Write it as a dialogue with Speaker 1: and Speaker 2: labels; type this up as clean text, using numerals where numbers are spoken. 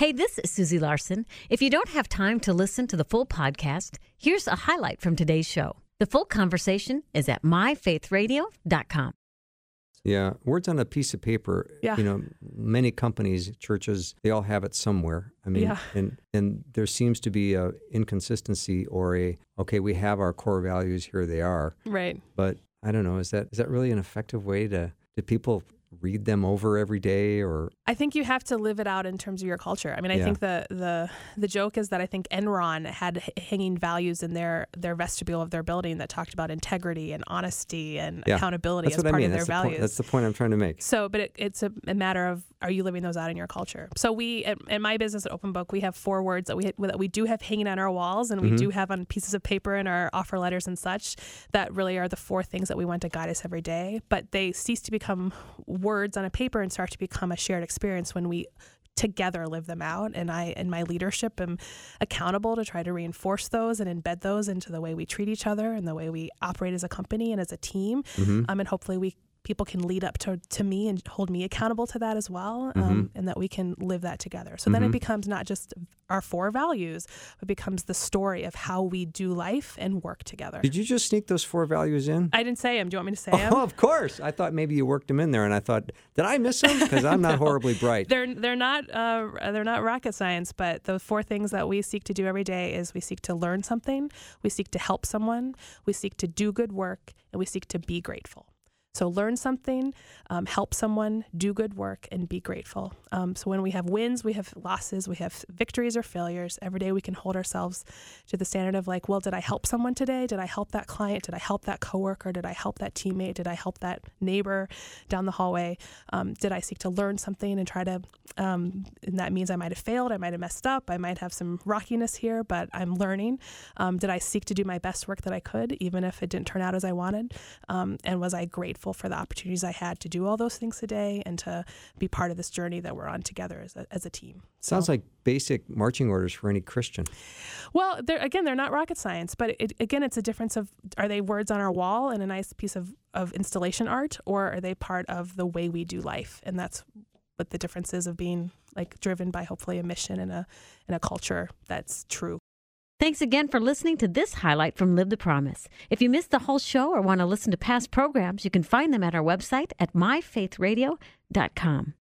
Speaker 1: Hey, this is Susie Larson. If you don't have time to listen to the full podcast, here's a highlight from today's show. The full conversation is at myfaithradio.com.
Speaker 2: Yeah, words on a piece of paper.
Speaker 3: Yeah.
Speaker 2: You know, many companies, churches, they all have it somewhere. I mean,
Speaker 3: Yeah.
Speaker 2: and there seems to be a inconsistency or okay, we have our core values, here they are.
Speaker 3: Right.
Speaker 2: But I don't know, is that really an effective way do people read them over every day? Or
Speaker 3: I think you have to live it out in terms of your culture. I mean, I think the joke is that I think Enron had hanging values in their vestibule of their building that talked about integrity and honesty and accountability as part of their values.
Speaker 2: That's the point I'm trying to make.
Speaker 3: So, but it's a matter of, are you living those out in your culture? So we, in my business at Open Book, we have 4 words that we do have hanging on our walls, and we do have on pieces of paper in our offer letters and such, that really are the 4 things that we want to guide us every day. But they cease to become words on a paper and start to become a shared experience when we together live them out. And I, in my leadership, am accountable to try to reinforce those and embed those into the way we treat each other and the way we operate as a company and as a team. And hopefully people can lead up to me and hold me accountable to that as well, and that we can live that together. So then it becomes not just our 4 values, but becomes the story of how we do life and work together.
Speaker 2: Did you just sneak those 4 values in?
Speaker 3: I didn't say them. Do you want me to say them?
Speaker 2: Oh, of course. I thought maybe you worked them in there, and I thought, did I miss them? Because I'm not horribly bright.
Speaker 3: They're not rocket science, but the 4 things that we seek to do every day is we seek to learn something, we seek to help someone, we seek to do good work, and we seek to be grateful. So learn something, help someone, do good work, and be grateful. So when we have wins, we have losses, we have victories or failures. Every day we can hold ourselves to the standard of like, well, did I help someone today? Did I help that client? Did I help that coworker? Did I help that teammate? Did I help that neighbor down the hallway? Did I seek to learn something and try to, and that means I might have failed, I might have messed up, I might have some rockiness here, but I'm learning. Did I seek to do my best work that I could, even if it didn't turn out as I wanted? And was I grateful for the opportunities I had to do all those things today and to be part of this journey that we're on together as a team.
Speaker 2: Sounds like basic marching orders for any Christian.
Speaker 3: Well, they're not rocket science, but it's a difference of, are they words on our wall and a nice piece of installation art, or are they part of the way we do life? And that's what the difference is of being like driven by hopefully a mission and a culture that's true.
Speaker 1: Thanks again for listening to this highlight from Live the Promise. If you missed the whole show or want to listen to past programs, you can find them at our website at myfaithradio.com.